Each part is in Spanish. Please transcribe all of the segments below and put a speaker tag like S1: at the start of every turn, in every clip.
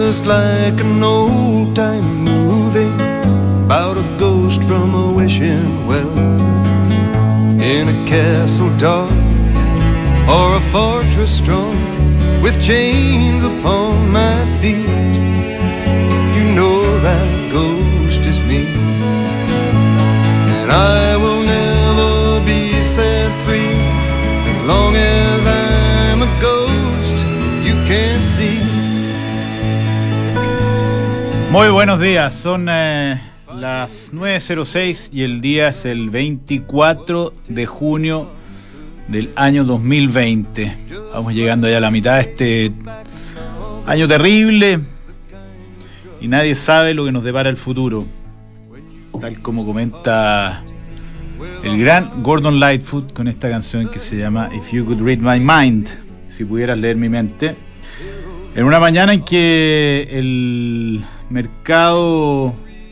S1: just like an old-time movie about a ghost from a wishing well, in a castle dark or a fortress strong, with chains upon my feet. You know that ghost is me, and I will never be set free as long as I'm a ghost you can't see.
S2: Muy buenos días, son las 9:06 y el día es el 24 de junio del año 2020. Vamos llegando ya a la mitad de este año terrible y nadie sabe lo que nos depara el futuro, tal como comenta el gran Gordon Lightfoot con esta canción que se llama If You Could Read My Mind, si pudieras leer mi mente, en una mañana en que el mercado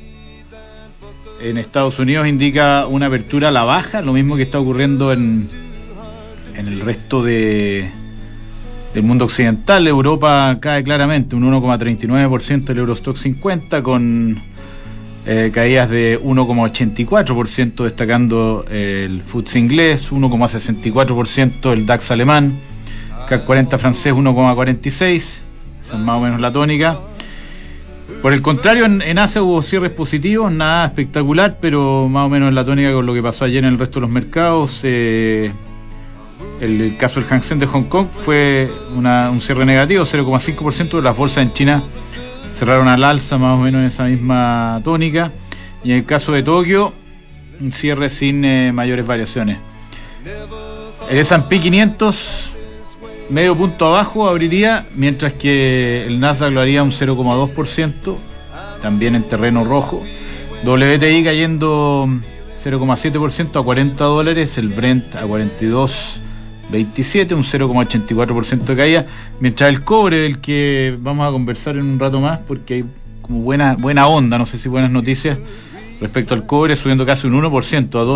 S2: en Estados Unidos indica una apertura a la baja, lo mismo que está ocurriendo en el resto del mundo occidental. Europa cae claramente un 1,39% del Eurostock 50, con caídas de 1,84%, destacando el FTSE inglés, 1,64% el DAX alemán, CAC 40 francés 1,46%, esa es más o menos la tónica. Por el contrario, en Asia hubo cierres positivos, nada espectacular, pero más o menos en la tónica con lo que pasó ayer en el resto de los mercados. El caso del Hang Seng de Hong Kong fue un cierre negativo, 0,5%. Las bolsas en China cerraron al alza, más o menos en esa misma tónica. Y en el caso de Tokio, un cierre sin mayores variaciones. El S&P 500, medio punto abajo abriría, mientras que el Nasdaq lo haría un 0,2%, también en terreno rojo. WTI cayendo 0,7% a $40, el Brent a 42,27, un 0,84% de caída, mientras el cobre, del que vamos a conversar en un rato más, porque hay como buena onda, no sé si buenas noticias respecto al cobre, subiendo casi un 1% a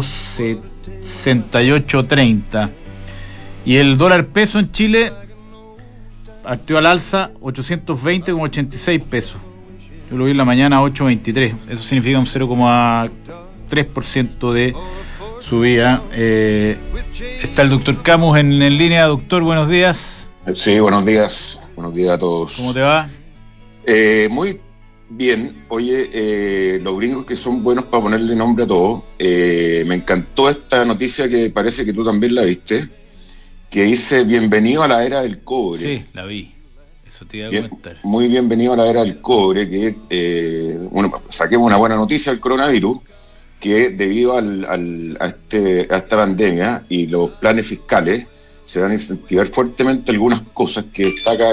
S2: 2,6830. Y el dólar peso en Chile partió al alza 820,86 pesos. Yo lo vi en la mañana a 8.23. Eso significa un 0,3% de subida. Está el doctor Camus en línea. Doctor, buenos días.
S3: Sí, buenos días. Buenos días a todos.
S2: ¿Cómo te va?
S3: Muy bien. Oye, los gringos que son buenos para ponerle nombre a todo. Me encantó esta noticia que parece que tú también la viste, que dice bienvenido a la era del cobre.
S2: Sí, la vi. Eso te iba a comentar.
S3: Muy bienvenido a la era del cobre, que saquemos una buena noticia del coronavirus, que debido a esta pandemia y los planes fiscales se van a incentivar fuertemente algunas cosas que destaca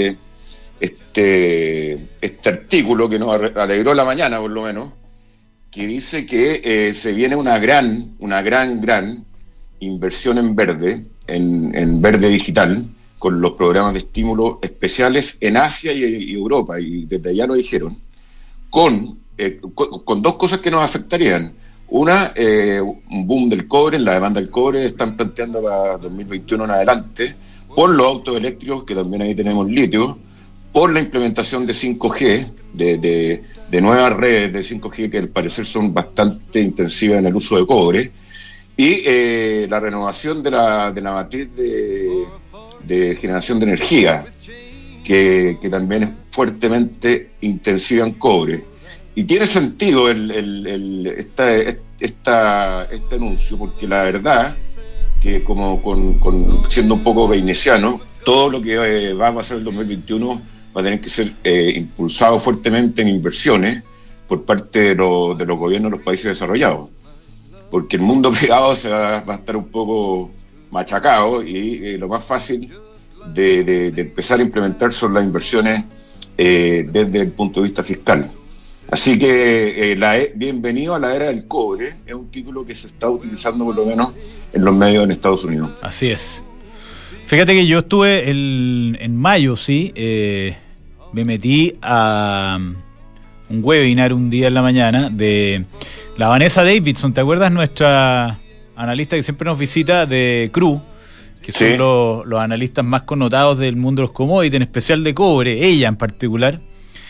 S3: este artículo que nos alegró la mañana, por lo menos, que dice que se viene una gran inversión en verde digital, con los programas de estímulo especiales en Asia y Europa, y desde allá lo dijeron, con dos cosas que nos afectarían. Una, un boom del cobre, la demanda del cobre están planteando para 2021 en adelante, por los autos eléctricos, que también ahí tenemos litio, por la implementación de 5G, de nuevas redes de 5G que al parecer son bastante intensivas en el uso de cobre, y la renovación de la matriz de generación de energía, que también es fuertemente intensiva en cobre. Y tiene sentido este anuncio, porque la verdad que siendo un poco keynesiano, todo lo que va a pasar en el 2021 va a tener que ser impulsado fuertemente en inversiones por parte de los gobiernos de los países desarrollados, porque el mundo privado va a estar un poco machacado, y lo más fácil de empezar a implementar son las inversiones desde el punto de vista fiscal. Así que bienvenido a la era del cobre es un título que se está utilizando por lo menos en los medios en Estados Unidos.
S2: Así es. Fíjate que yo estuve en mayo, sí, me metí a un webinar un día en la mañana de la Vanessa Davidson. ¿Te acuerdas? Nuestra analista que siempre nos visita de CRU, que son los analistas más connotados del mundo de los commodities, en especial de cobre, ella en particular.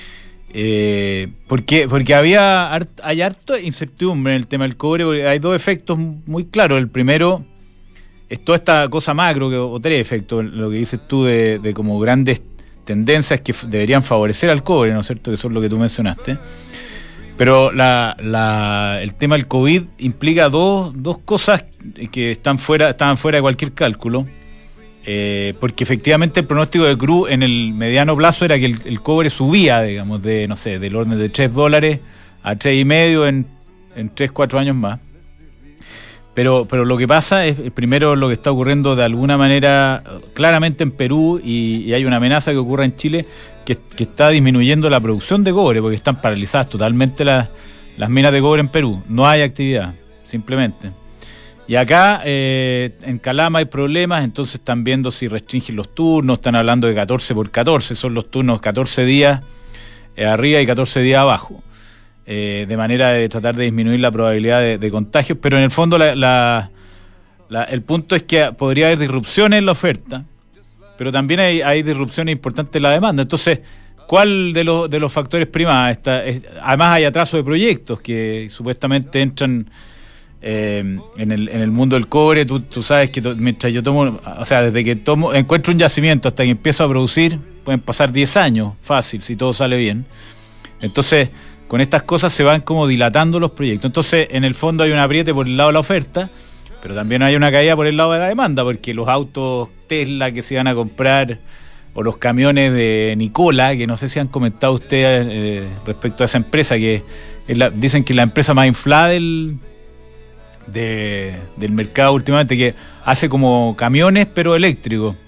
S2: Porque hay harta incertidumbre en el tema del cobre, porque hay dos efectos muy claros. El primero es toda esta cosa macro, o tres efectos, lo que dices tú de como grandes tendencias que deberían favorecer al cobre, ¿no es cierto? Que son lo que tú mencionaste. Pero el tema del COVID implica dos cosas que estaban fuera de cualquier cálculo. Porque efectivamente el pronóstico de Cruz en el mediano plazo era que el cobre subía, digamos, del orden de $3 a 3,5 en 3-4 años más. Pero lo que pasa es, primero, lo que está ocurriendo de alguna manera claramente en Perú, y hay una amenaza que ocurra en Chile, que está disminuyendo la producción de cobre, porque están paralizadas totalmente las minas de cobre en Perú. No hay actividad, simplemente. Y acá en Calama hay problemas, entonces están viendo si restringen los turnos, están hablando de 14x14, son los turnos 14 días arriba y 14 días abajo, de manera de tratar de disminuir la probabilidad de contagios, pero en el fondo el punto es que podría haber disrupciones en la oferta, pero también hay disrupciones importantes en la demanda. Entonces, ¿cuál de los factores prima? Además hay atraso de proyectos que supuestamente entran en el mundo del cobre. Tú sabes que mientras yo desde que encuentro un yacimiento hasta que empiezo a producir, pueden pasar 10 años, fácil, si todo sale bien. Entonces, con estas cosas se van como dilatando los proyectos. Entonces, en el fondo hay un apriete por el lado de la oferta, pero también hay una caída por el lado de la demanda, porque los autos Tesla que se van a comprar, o los camiones de Nikola, que no sé si han comentado ustedes respecto a esa empresa, que dicen que es la empresa más inflada del mercado últimamente, que hace como camiones pero eléctricos.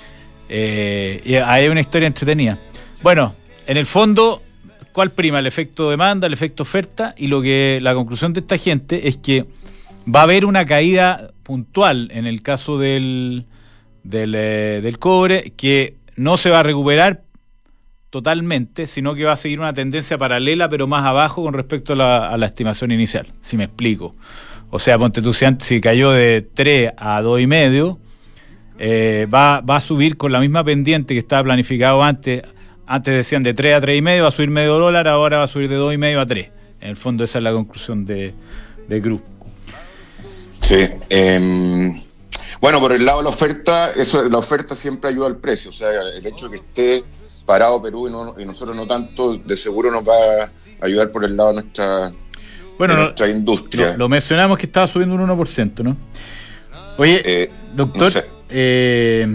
S2: Y hay una historia entretenida. Bueno, en el fondo, ¿cuál prima? El efecto demanda, el efecto oferta, y la conclusión de esta gente es que va a haber una caída puntual en el caso del cobre, que no se va a recuperar totalmente, sino que va a seguir una tendencia paralela pero más abajo con respecto a la estimación inicial, si me explico. O sea, ponte tú, si cayó de 3 a 2,5, va a subir con la misma pendiente que estaba planificado antes. Antes decían de 3 a 3,5, va a subir $0,5, ahora va a subir de 2,5 a 3. En el fondo esa es la conclusión de Cruz.
S3: Sí. Bueno, por el lado de la oferta, la oferta siempre ayuda al precio. O sea, el hecho de que esté parado Perú y nosotros no tanto, de seguro nos va a ayudar por el lado de nuestra industria.
S2: Lo mencionamos que estaba subiendo un 1%, ¿no? Oye, doctor... No sé.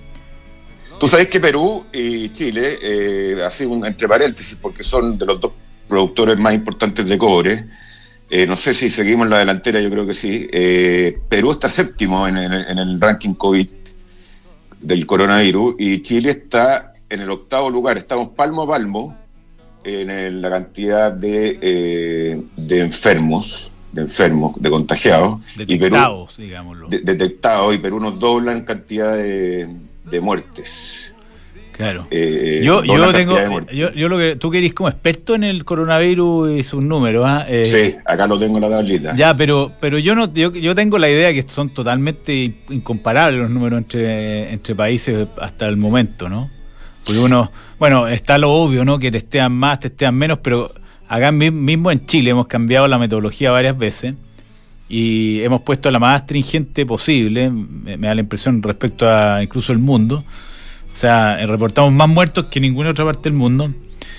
S3: Tú sabes que Perú y Chile, así entre paréntesis, porque son de los dos productores más importantes de cobre, no sé si seguimos en la delantera, yo creo que sí. Perú está séptimo en el ranking COVID del coronavirus, y Chile está en el 8º lugar. Estamos palmo a palmo en la cantidad de enfermos, de contagiados.
S2: Detectados, digámoslo.
S3: Detectados, y Perú nos dobla en cantidad de muertes.
S2: Claro. Yo lo que tú querís como experto en el coronavirus y sus números,
S3: sí, acá lo tengo en la tablita.
S2: Ya, pero yo tengo la idea que son totalmente incomparables los números entre países hasta el momento, ¿no? Porque está lo obvio, ¿no? Que testean más, testean menos, pero acá mismo en Chile hemos cambiado la metodología varias veces y hemos puesto la más astringente posible, me da la impresión, respecto a incluso el mundo. O sea, reportamos más muertos que en ninguna otra parte del mundo,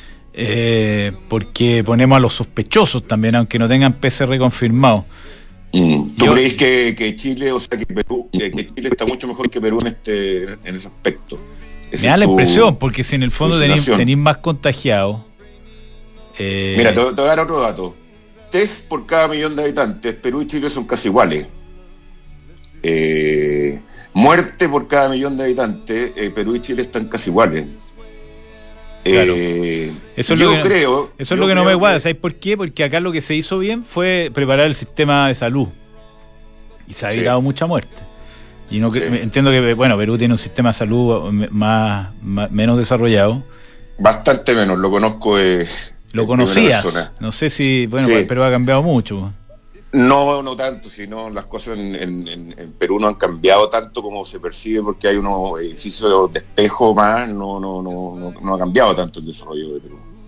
S2: porque ponemos a los sospechosos también, aunque no tengan PCR confirmado.
S3: ¿Tú crees que Chile, o sea, que Perú, que Chile está mucho mejor que Perú en ese aspecto?
S2: Me da la impresión, porque si en el fondo tenéis más contagiados.
S3: Mira, te voy a dar otro dato. Test por cada millón de habitantes, Perú y Chile son casi iguales. Muerte por cada millón de habitantes, Perú y Chile están casi iguales.
S2: Claro. Eso es lo que no me gusta. ¿Sabes por qué? Porque acá lo que se hizo bien fue preparar el sistema de salud y se ha evitado mucha muerte. Y entiendo que Perú tiene un sistema de salud menos desarrollado.
S3: Bastante menos, lo conozco.
S2: ¿Lo conocías? No sé si, Perú ha cambiado mucho.
S3: No tanto, sino las cosas en Perú no han cambiado tanto como se percibe, porque hay unos edificios de espejo más, no ha cambiado tanto el desarrollo de Perú.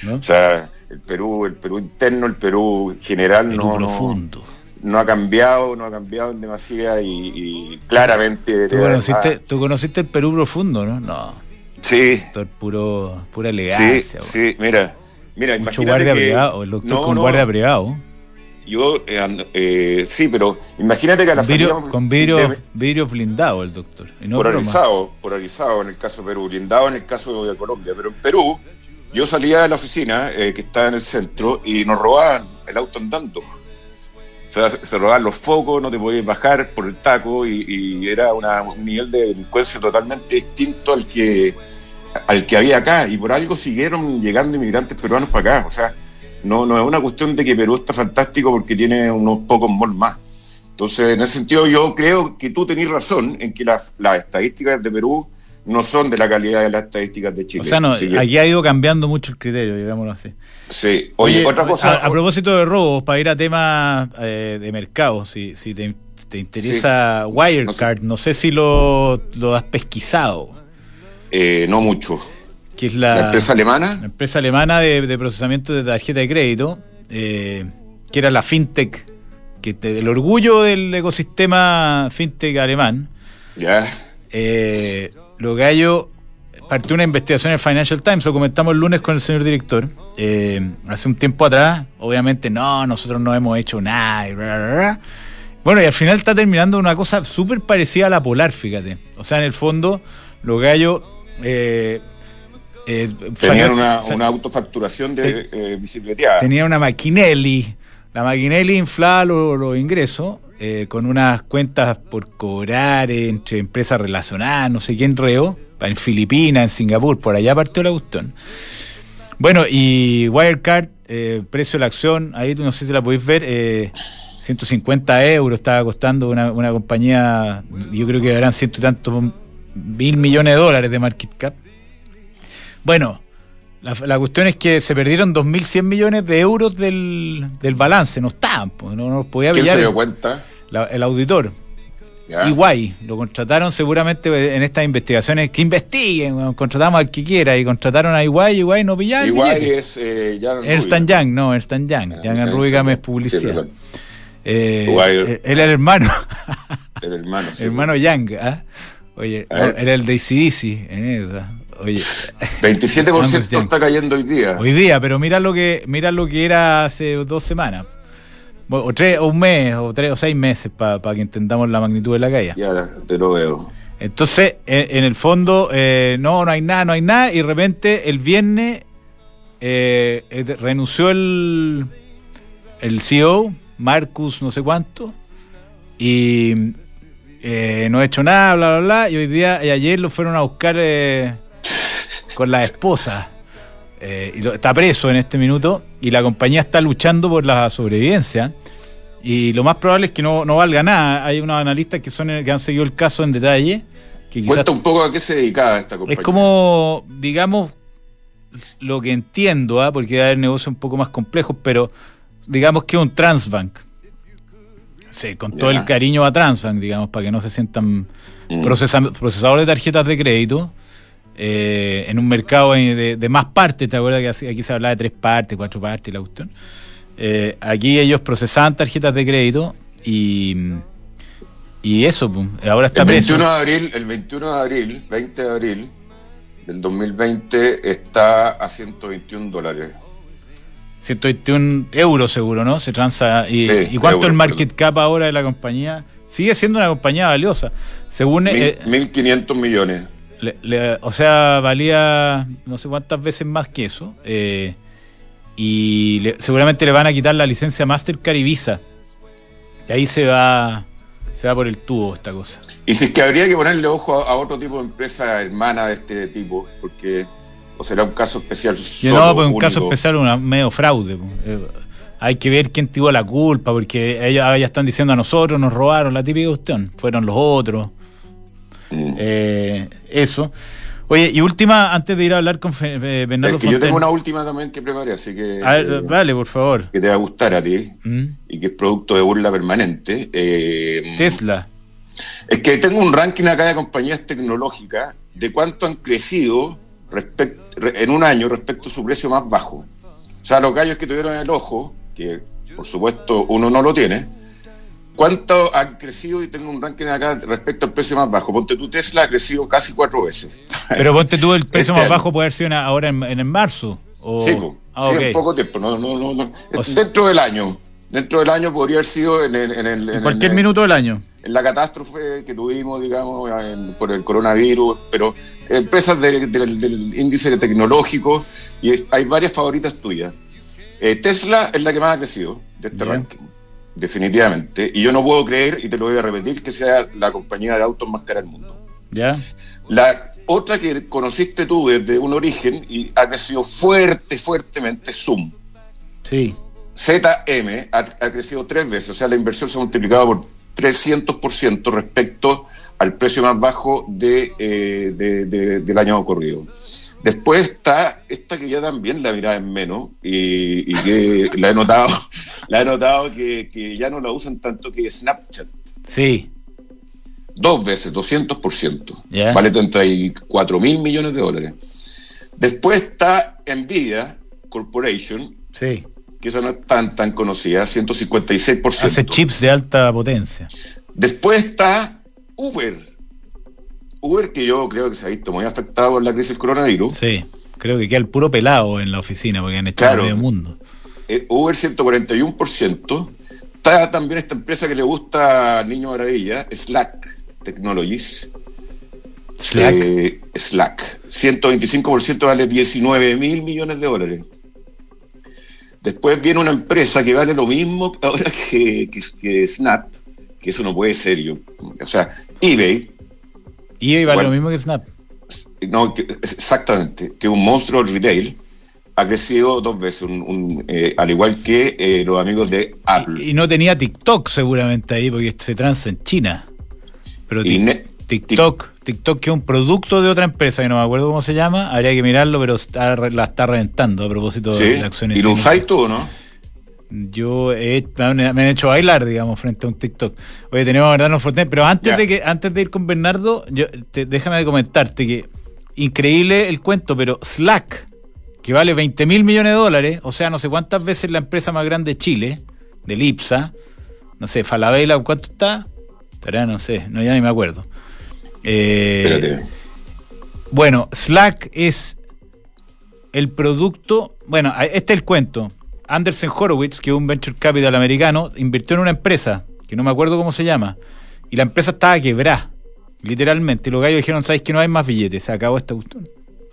S2: ¿no?
S3: O sea, el Perú interno, el Perú general
S2: Perú profundo.
S3: No ha cambiado en demasía y claramente...
S2: ¿Tú conociste el Perú profundo, no? No.
S3: Sí.
S2: Pura elegancia.
S3: Sí, mira,
S2: mucho guardia privado, el doctor con guardia privado.
S3: Yo, sí, pero imagínate que a la salida...
S2: Con vidrio blindado el doctor. Y no
S3: polarizado en el caso de Perú, blindado en el caso de Colombia. Pero en Perú, yo salía de la oficina, que está en el centro, y nos robaban el auto andando. O sea, se robaban los focos, no te podías bajar por el taco, y era un nivel de delincuencia totalmente distinto al que había acá. Y por algo siguieron llegando inmigrantes peruanos para acá. O sea, no es una cuestión de que Perú está fantástico porque tiene unos pocos malls más. Entonces, en ese sentido, yo creo que tú tenés razón en que las estadísticas de Perú no son de la calidad de las estadísticas de Chile.
S2: O sea, aquí ha ido cambiando mucho el criterio, digámoslo así.
S3: Sí. Oye, otra cosa...
S2: A propósito de robos, para ir a temas de mercado, si te interesa, sí. Wirecard, no sé si lo has pesquisado.
S3: No mucho.
S2: Que es la
S3: empresa alemana.
S2: La empresa alemana de procesamiento de tarjeta de crédito, que era la fintech, el orgullo del ecosistema fintech alemán.
S3: Ya.
S2: Los gallos partió una investigación en el Financial Times, lo comentamos el lunes con el señor director, hace un tiempo atrás. Obviamente nosotros no hemos hecho nada y bla, bla, bla. Bueno, y al final está terminando una cosa súper parecida a la Polar, fíjate. O sea, en el fondo los gallos
S3: tenían una autofacturación de bicicleteada.
S2: Tenían una Maquinelli. La Maquinelli inflaba los ingresos con unas cuentas por cobrar entre empresas relacionadas, no sé quién reo, en Filipinas, en Singapur, por allá partió la cuestión. Bueno, y Wirecard, precio de la acción, ahí tú no sé si la podéis ver, 150 euros estaba costando una compañía, yo creo que habrán ciento y tantos $1.000 millones de market cap. Bueno, la cuestión es que se perdieron 2.100 millones de euros del balance, no estaban, no los podía pillar.
S3: ¿Quién se dio cuenta?
S2: El auditor. Ya. EY, lo contrataron seguramente en estas investigaciones, que investiguen, contratamos al que quiera, y contrataron a EY no pillaron.
S3: EY es
S2: Ernst & Young, no, Ernst & Young. Young & Rubicam es publicidad.
S3: Sí,
S2: él era el hermano.
S3: El hermano, sí.
S2: Hermano Young, ¿ah? Oye, era el de AC/DC en esa. Oye,
S3: 27% está cayendo hoy día.
S2: Hoy día, pero mira lo que era hace 2 semanas. O un mes, o 3 o 6 meses, para que entendamos la magnitud de la caída.
S3: Ya, te lo veo.
S2: Entonces, en el fondo, no hay nada, y de repente el viernes renunció el CEO, Marcus no sé cuánto, y no ha hecho nada, bla, bla, bla, y ayer lo fueron a buscar con la esposa. Está preso en este minuto, y la compañía está luchando por la sobrevivencia, y lo más probable es que no valga nada. Hay unos analistas que han seguido el caso en detalle.
S3: Cuenta un poco a qué se dedicaba esta compañía.
S2: Es como, digamos, lo que entiendo, porque hay negocios un poco más complejos, pero digamos que es un Transbank. Sí, con todo el cariño a Transbank, digamos, para que no se sientan procesadores de tarjetas de crédito. En un mercado de más partes, ¿te acuerdas que aquí se hablaba de 3 partes, 4 partes y la cuestión? Aquí ellos procesaban tarjetas de crédito y eso, ahora está preso.
S3: El 21 de abril, 20 de abril del 2020 está a $121.
S2: 121 euros seguro, ¿no? Se transa. ¿Y cuánto el market cap ahora de la compañía? Sigue siendo una compañía valiosa. Según
S3: 1.500 millones.
S2: O sea, valía no sé cuántas veces más que eso, y seguramente le van a quitar la licencia Mastercard y Visa, y ahí se va por el tubo esta cosa.
S3: Y si es que habría que ponerle ojo a otro tipo de empresa hermana de este tipo, porque o será un caso especial.
S2: Un caso especial, medio fraude. Hay que ver quién tuvo la culpa, porque ellos ya están diciendo a nosotros nos robaron, la típica cuestión, fueron los otros. Eso. Oye, y última, antes de ir a hablar con Bernardo Fontaine.
S3: Yo tengo una última también que preparé, así que...
S2: Vale, por favor.
S3: Que te va a gustar a ti, y que es producto de burla permanente.
S2: Tesla.
S3: Es que tengo un ranking acá de compañías tecnológicas de cuánto han crecido respecto en un año respecto a su precio más bajo. O sea, los gallos que tuvieron el ojo, que por supuesto uno no lo tiene, ¿cuánto han crecido? Y tengo un ranking acá respecto al precio más bajo. Ponte tú, Tesla ha crecido casi 4 veces.
S2: Pero ponte tú, el precio más
S3: año.
S2: Bajo puede haber sido ahora en marzo. O...
S3: Sí,
S2: okay.
S3: En poco tiempo. No. Dentro del año. Dentro del año podría haber sido en
S2: cualquier minuto del año.
S3: En la catástrofe que tuvimos, digamos, por el coronavirus, pero empresas del índice tecnológico, y hay varias favoritas tuyas. Tesla es la que más ha crecido de este ranking, definitivamente. Y yo no puedo creer, y te lo voy a repetir, que sea la compañía de autos más cara del mundo.
S2: ¿Ya?
S3: La otra que conociste tú desde un origen y ha crecido fuertemente, Zoom.
S2: Sí.
S3: ZM ha crecido 3 veces, o sea, la inversión se ha multiplicado por 300% respecto al precio más bajo del año corrido. Después está esta que ya también la mirada en menos y que la he notado que ya no la usan tanto, que es Snapchat.
S2: Sí.
S3: 2 veces, 200%.
S2: Yeah.
S3: Vale 34.000 millones de dólares. Después está Nvidia Corporation.
S2: Sí.
S3: Que esa no es tan conocida, 156%.
S2: Hace chips de alta potencia.
S3: Después está Uber, que yo creo que se ha visto muy afectado por la crisis del coronavirus.
S2: Sí, creo que queda el puro pelado en la oficina porque han hecho medio mundo.
S3: Uber 141%. Está también esta empresa que le gusta al Niño Maravilla, Slack Technologies.
S2: Slack.
S3: Slack. 125% vale 19.000 millones de dólares. Después viene una empresa que vale lo mismo ahora que Snap, que eso no puede ser yo. O sea, eBay.
S2: eBay vale lo mismo que Snap.
S3: No, exactamente, que un monstruo del retail ha crecido 2 veces, al igual que los amigos de Apple.
S2: Y no tenía TikTok seguramente ahí, porque se transa en China. Pero TikTok, que es un producto de otra empresa, que no me acuerdo cómo se llama, habría que mirarlo, pero la está reventando a propósito de acciones.
S3: ¿Y lo usáis tú o no?
S2: Yo me han hecho bailar, digamos, frente a un TikTok. Oye, tenemos que darnos fuerte, pero antes de ir con Bernardo, déjame comentarte que increíble el cuento, pero Slack, que vale 20.000 millones de dólares, o sea, no sé cuántas veces la empresa más grande de Chile, del IPSA, no sé, Falabella, ¿cuánto está? Pero no sé, ya ni me acuerdo.
S3: Espérate.
S2: Bueno, Slack es el producto. Bueno, este es el cuento. Andreessen Horowitz, que es un venture capital americano, invirtió en una empresa que no me acuerdo cómo se llama, y la empresa estaba quebrada, literalmente. Y los gallos dijeron: ¿sabes que no hay más billetes? Se acabó esta cuestión.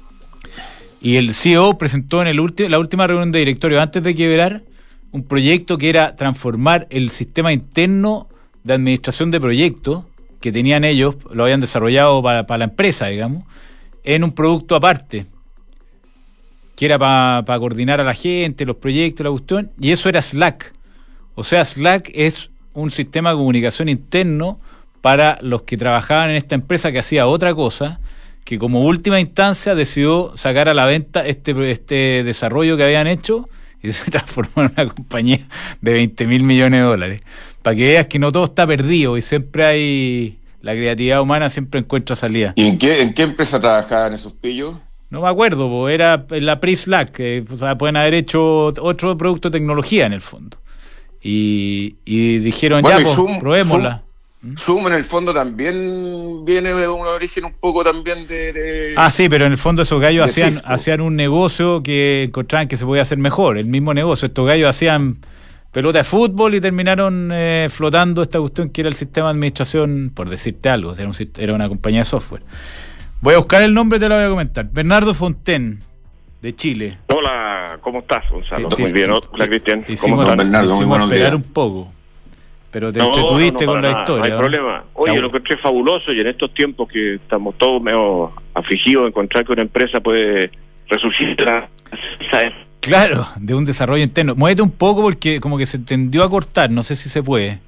S2: Y el CEO presentó en la última reunión de directorio, antes de quebrar, un proyecto que era transformar el sistema interno de administración de proyectos que tenían ellos, lo habían desarrollado para la empresa, digamos, en un producto aparte, que era para coordinar a la gente, los proyectos, la cuestión, y eso era Slack. O sea, Slack es un sistema de comunicación interno para los que trabajaban en esta empresa que hacía otra cosa, que como última instancia decidió sacar a la venta este desarrollo que habían hecho y se transformó en una compañía de 20.000 millones de dólares. Para que veas que no todo está perdido y siempre hay... La creatividad humana siempre encuentra salida.
S3: ¿Y en qué empresa trabajaban esos pillos?
S2: No me acuerdo, era la pre-Slack, que pueden haber hecho otro producto de tecnología en el fondo. Y dijeron, bueno, ya, probémosla.
S3: Zoom en el fondo también viene de un origen un poco también de...
S2: Ah, sí, pero en el fondo esos gallos hacían un negocio que encontraban que se podía hacer mejor, el mismo negocio. Estos gallos hacían pelota de fútbol y terminaron flotando esta cuestión que era el sistema de administración, por decirte algo, era una compañía de software. Voy a buscar el nombre y te lo voy a comentar. Bernardo Fontaine, de Chile.
S4: Hola, ¿cómo estás, Gonzalo? Muy bien, hola, Cristian.
S3: ¿Cómo estás, Bernardo? Muy buenos días.
S2: Esperar un poco. Pero te entretuviste con la historia.
S4: No hay problema. Oye, yo lo encontré fabuloso y en estos tiempos que estamos todos medio afligidos, encontrar que una empresa puede resurgir de la...
S2: Claro, de un desarrollo interno. Muévete un poco porque como que se tendió a cortar, no sé si se puede.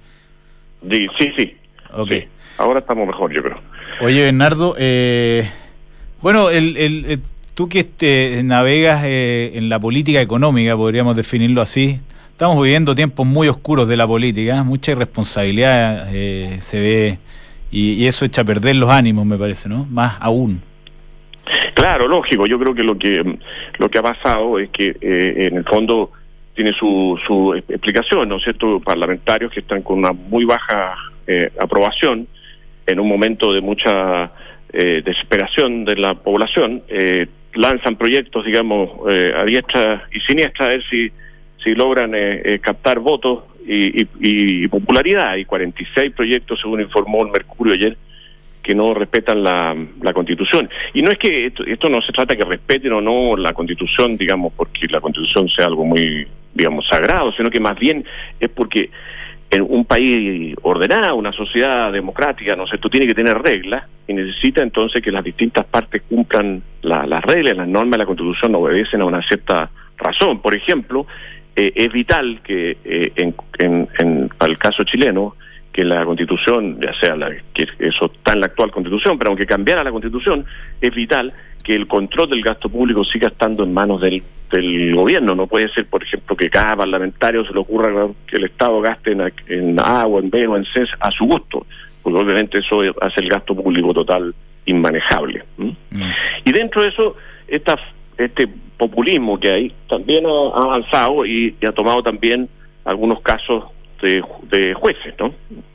S4: Sí.
S2: Okay.
S4: Sí. Ahora estamos mejor, yo creo.
S2: Oye, Bernardo, bueno, tú que navegas en la política económica, podríamos definirlo así. Estamos viviendo tiempos muy oscuros de la política, mucha irresponsabilidad se ve, y eso echa a perder los ánimos, me parece, ¿no? Más aún.
S4: Claro, lógico. Yo creo que lo que ha pasado es que en el fondo tiene su explicación, ¿no es cierto? Parlamentarios que están con una muy baja aprobación en un momento de mucha desesperación de la población, lanzan proyectos, digamos, a diestra y siniestra, a ver si logran captar votos y popularidad. Hay 46 proyectos, según informó el Mercurio ayer, que no respetan la Constitución. Y no es que esto no se trata que respeten o no la Constitución, digamos, porque la Constitución sea algo muy, digamos, sagrado, sino que más bien es porque en un país ordenado, una sociedad democrática, ¿no sé, tú tienes que tener reglas y necesita entonces que las distintas partes cumplan las reglas, las normas de la Constitución obedecen a una cierta razón. Por ejemplo, es vital que para el caso chileno, que la Constitución, ya sea que eso está en la actual Constitución, pero aunque cambiara la Constitución, es vital que el control del gasto público siga estando en manos del gobierno. No puede ser, por ejemplo, que cada parlamentario se le ocurra que el Estado gaste en agua, en B o en CES a su gusto, porque obviamente eso hace el gasto público total inmanejable. Y dentro de eso, este populismo que hay también ha avanzado y ha tomado también algunos casos de jueces, ¿no?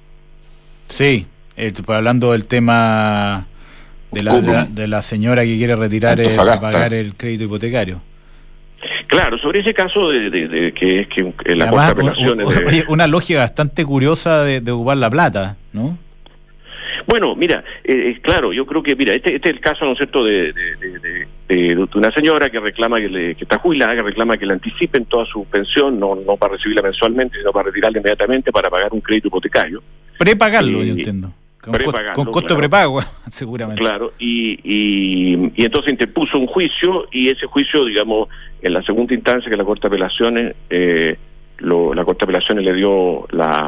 S2: Sí, hablando del tema de la señora que quiere retirar pagar el crédito hipotecario.
S4: Claro, sobre ese caso de que es que la Corte de Apelaciones...
S2: Oye, una lógica bastante curiosa de ocupar la plata, ¿no?
S4: Bueno, mira, claro, yo creo que, mira, este es el caso, ¿no es cierto?, de una señora que reclama que está jubilada, que reclama que le anticipen toda su pensión, no para recibirla mensualmente, sino para retirarla inmediatamente para pagar un crédito hipotecario.
S2: Prepagarlo, yo entiendo. Con costo de prepago, seguramente.
S4: Claro, y entonces interpuso un juicio, y ese juicio, digamos, en la segunda instancia, que la Corte de Apelaciones... la Corte de Apelaciones le dio la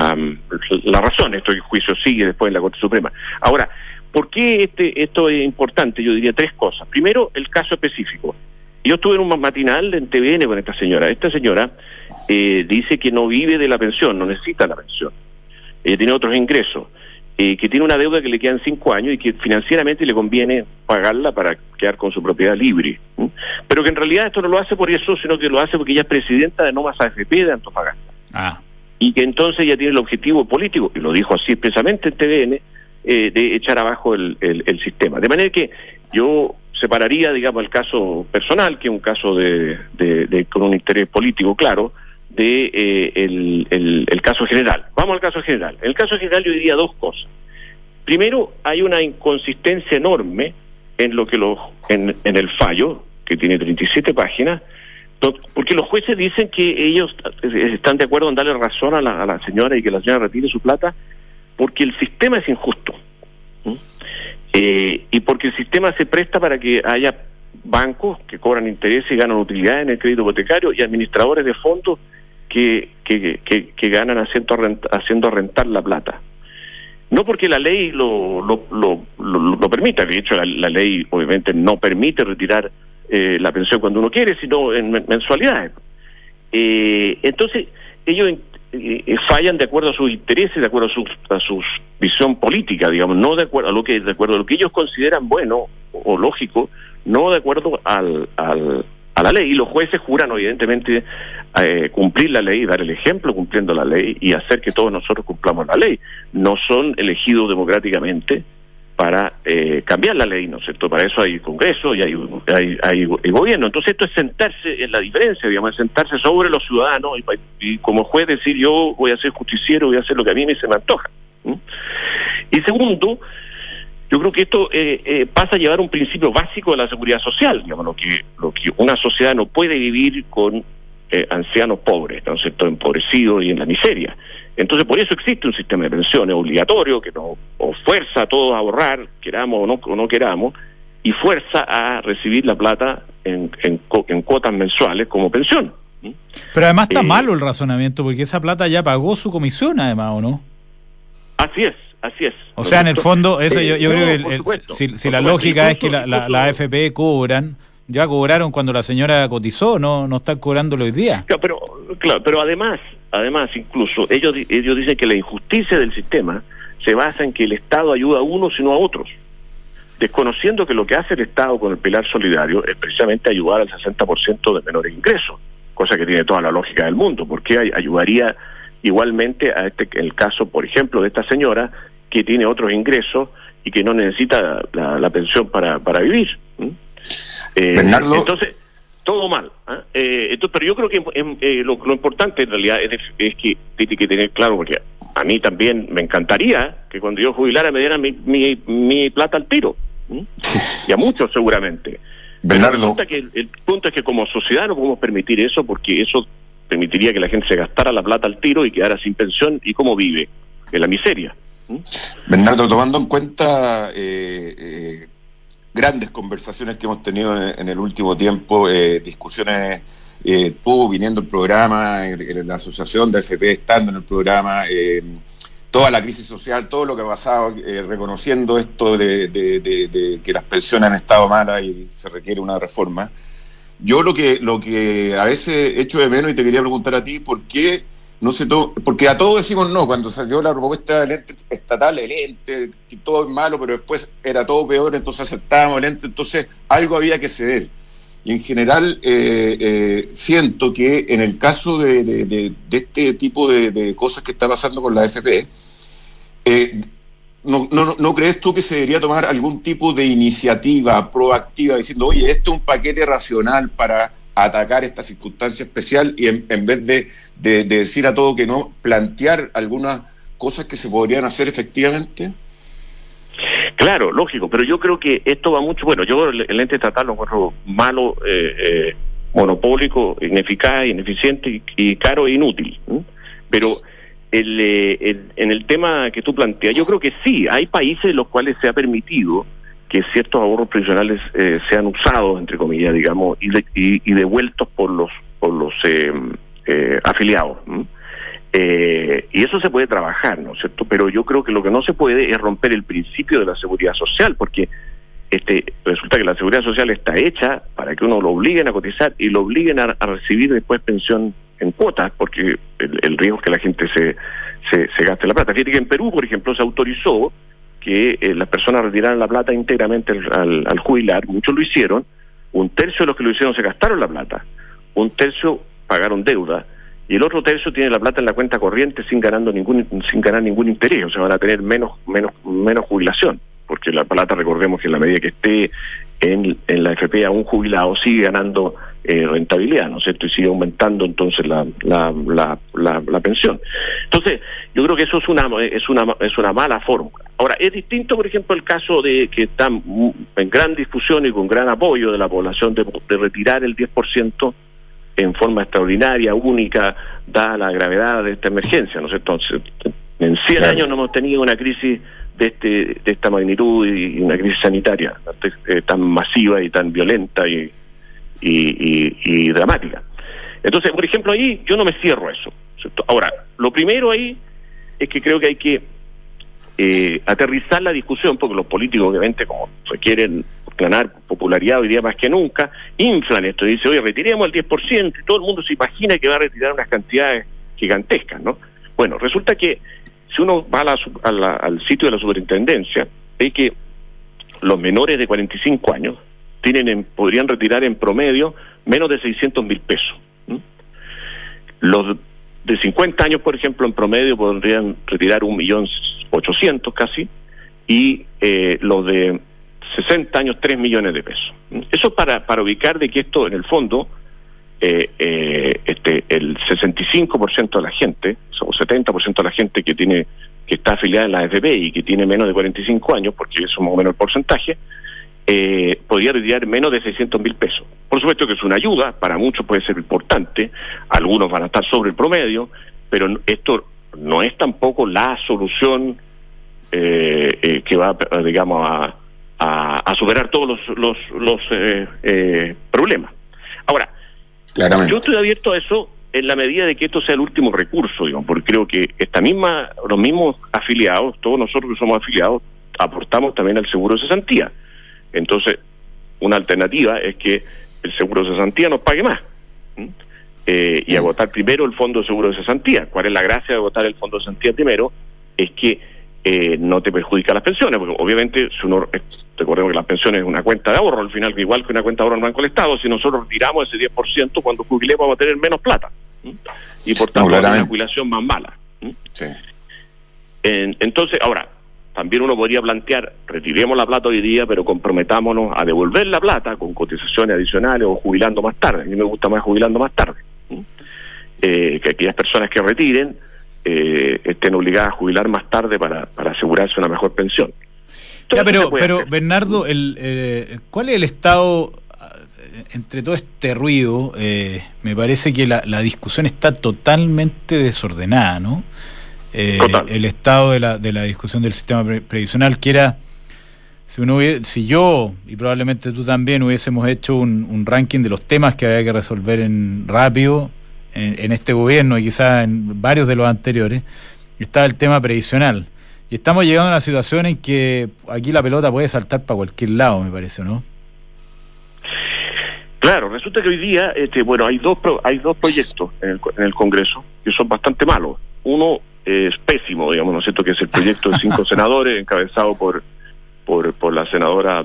S4: razón. El juicio sigue después en la Corte Suprema. Ahora, ¿por qué esto es importante? Yo diría tres cosas. Primero, el caso específico. Yo estuve en un matinal en TVN con esta señora. Esta señora dice que no vive de la pensión, no necesita la pensión. Ella tiene otros ingresos, que tiene una deuda que le quedan 5 años y que financieramente le conviene pagarla para quedar con su propiedad libre. Pero que en realidad esto no lo hace por eso, sino que lo hace porque ella es presidenta de Nomas AFP de Antofagasta. Y que entonces ella tiene el objetivo político, y lo dijo así expresamente en TVN, de echar abajo el sistema. De manera que yo separaría, digamos, el caso personal, que es un caso con un interés político claro, el caso general. Vamos al caso general. En el caso general yo diría dos cosas. Primero, hay una inconsistencia enorme en lo que en el fallo, que tiene 37 páginas, porque los jueces dicen que ellos están de acuerdo en darle razón a la señora y que la señora retire su plata porque el sistema es injusto. Y porque el sistema se presta para que haya bancos que cobran intereses y ganan utilidades en el crédito hipotecario y administradores de fondos que ganan haciendo rentar la plata. No porque la ley lo permita, de hecho la ley obviamente no permite retirar la pensión cuando uno quiere, sino en mensualidades. Entonces ellos fallan de acuerdo a sus intereses, de acuerdo a su visión política, digamos, no de acuerdo a lo que ellos consideran bueno o lógico, no de acuerdo a la ley. Y los jueces juran evidentemente cumplir la ley, dar el ejemplo cumpliendo la ley y hacer que todos nosotros cumplamos la ley. No son elegidos democráticamente para cambiar la ley, ¿no es cierto? Para eso hay Congreso y hay gobierno. Entonces esto es sentarse en la diferencia, digamos, es sentarse sobre los ciudadanos y como juez decir yo voy a ser justiciero, voy a hacer lo que a mí se me antoja. Y segundo, yo creo que esto pasa a llevar un principio básico de la seguridad social, digamos, lo que una sociedad no puede vivir con ancianos pobres, ¿no es cierto?, empobrecidos y en la miseria. Entonces, por eso existe un sistema de pensiones obligatorio que nos fuerza a todos a ahorrar, queramos o no queramos, y fuerza a recibir la plata en cuotas mensuales como pensión.
S2: Pero además está malo el razonamiento, porque esa plata ya pagó su comisión, además, ¿o no?
S4: Así es.
S2: O sea, en el fondo, eso yo creo que si la lógica es que la AFP ya cobraron cuando la señora cotizó, no están cobrándolo hoy día.
S4: Claro, pero además incluso ellos dicen que la injusticia del sistema se basa en que el Estado ayuda a unos y no a otros. desconociendo que lo que hace el Estado con el pilar solidario es precisamente ayudar al 60% de menores ingresos, cosa que tiene toda la lógica del mundo, porque ayudaría igualmente a el caso, por ejemplo, de esta señora que tiene otros ingresos y que no necesita la pensión para vivir.
S3: Bernardo.
S4: Entonces, todo mal. Pero yo creo que lo importante en realidad es que tiene que tener claro, porque a mí también me encantaría que cuando yo jubilara me dieran mi plata al tiro. Y a muchos seguramente.
S3: Bernardo.
S4: Pero que el punto es que como sociedad no podemos permitir eso, porque eso permitiría que la gente se gastara la plata al tiro y quedara sin pensión. ¿Y cómo vive? En la miseria.
S3: Bernardo, tomando en cuenta grandes conversaciones que hemos tenido en el último tiempo, discusiones, tú viniendo al programa, en la asociación de AFP estando en el programa, toda la crisis social, todo lo que ha pasado, reconociendo esto de que las pensiones han estado malas y se requiere una reforma. Yo lo que a veces echo de menos, y te quería preguntar a ti, ¿por qué no se porque a todos decimos no? Cuando salió la propuesta del ente estatal, el ente, que todo es malo, pero después era todo peor, entonces aceptábamos el ente, entonces algo había que ceder. Y en general siento que en el caso de este tipo de cosas que está pasando con la AFP, ¿no crees tú que se debería tomar algún tipo de iniciativa proactiva diciendo, oye, esto es un paquete racional para atacar esta circunstancia especial, y en vez de decir a todo que no, plantear algunas cosas que se podrían hacer efectivamente?
S4: Claro, lógico, pero yo creo que esto va mucho. Bueno, yo el ente estatal lo encuentro malo, monopólico, ineficaz, ineficiente y caro e inútil. Pero en el tema que tú planteas, yo creo que sí, hay países en los cuales se ha permitido que ciertos ahorros previsionales sean usados, entre comillas, digamos, y devueltos por los afiliados. Y eso se puede trabajar, ¿no es cierto? Pero yo creo que lo que no se puede es romper el principio de la seguridad social, porque resulta que la seguridad social está hecha para que uno lo obliguen a cotizar y lo obliguen a recibir después pensión en cuotas, porque el riesgo es que la gente se gaste la plata. Fíjate que en Perú, por ejemplo, se autorizó que las personas retiraran la plata íntegramente al jubilar. Muchos lo hicieron, 1/3 de los que lo hicieron se gastaron la plata, 1/3 pagaron deuda, y el otro tercio tiene la plata en la cuenta corriente sin ganar ningún interés. O sea, van a tener menos jubilación, porque la plata, recordemos que en la medida que esté en la AFP a un jubilado sigue ganando rentabilidad, ¿no es cierto? Y sigue aumentando entonces la pensión. Entonces, yo creo que eso es una mala fórmula. Ahora, es distinto, por ejemplo, el caso de que está en gran discusión y con gran apoyo de la población de retirar el 10% en forma extraordinaria, única, dada la gravedad de esta emergencia, ¿no es cierto? Entonces, en 100 años no hemos tenido una crisis de esta magnitud y una crisis sanitaria tan masiva y tan violenta y dramática. Entonces, por ejemplo, ahí yo no me cierro a eso, ¿cierto? Ahora, lo primero ahí es que creo que hay que aterrizar la discusión, porque los políticos obviamente, como requieren ganar popularidad hoy día más que nunca, inflan esto y dicen, oye, retiremos el 10%, y todo el mundo se imagina que va a retirar unas cantidades gigantescas, ¿no? Bueno, resulta que si uno va al sitio de la superintendencia, ve que los menores de 45 años podrían retirar en promedio menos de 600.000 pesos. Los de 50 años, por ejemplo, en promedio podrían retirar 1.800.000 casi, y los de 60 años 3 millones de pesos. Eso para ubicar de que esto, en el fondo, el 65% de la gente, o 70% de la gente que está afiliada en la AFP y que tiene menos de 45 años, porque eso es más o menos el porcentaje, podría retirar menos de 600.000 pesos. Por supuesto que es una ayuda, para muchos puede ser importante, algunos van a estar sobre el promedio, pero esto no es tampoco la solución que va, digamos, a superar todos los problemas. Ahora, claramente, yo estoy abierto a eso en la medida de que esto sea el último recurso, digamos, porque creo que los mismos afiliados, todos nosotros que somos afiliados, aportamos también al seguro de cesantía. Entonces, una alternativa es que el seguro de cesantía nos pague más, y agotar primero el fondo de seguro de cesantía. ¿Cuál es la gracia de agotar el fondo de cesantía primero? Es que no te perjudica las pensiones, porque obviamente si uno, recordemos que las pensiones es una cuenta de ahorro, al final que igual que una cuenta de ahorro en el Banco del Estado, si nosotros retiramos ese 10%, cuando jubilemos vamos a tener menos plata, y por tanto una jubilación más mala.
S3: Sí.
S4: Entonces, ahora, también uno podría plantear, retiremos la plata hoy día, pero comprometámonos a devolver la plata con cotizaciones adicionales o jubilando más tarde. A mí me gusta más jubilando más tarde. Que aquellas personas que retiren estén obligadas a jubilar más tarde para asegurarse una mejor pensión.
S2: Ya, pero Bernardo, ¿cuál es el estado entre todo este ruido? Me parece que la discusión está totalmente desordenada, ¿no? El estado de la discusión del sistema previsional, que era, si yo y probablemente tú también hubiésemos hecho un ranking de los temas que había que resolver rápido en este gobierno y quizás en varios de los anteriores, estaba el tema previsional. Y estamos llegando a una situación en que aquí la pelota puede saltar para cualquier lado, me parece, ¿no?
S4: Claro, resulta que hoy día, hay dos proyectos en el Congreso que son bastante malos. Uno es pésimo, digamos, ¿no es cierto?, que es el proyecto de 5 senadores encabezado por la senadora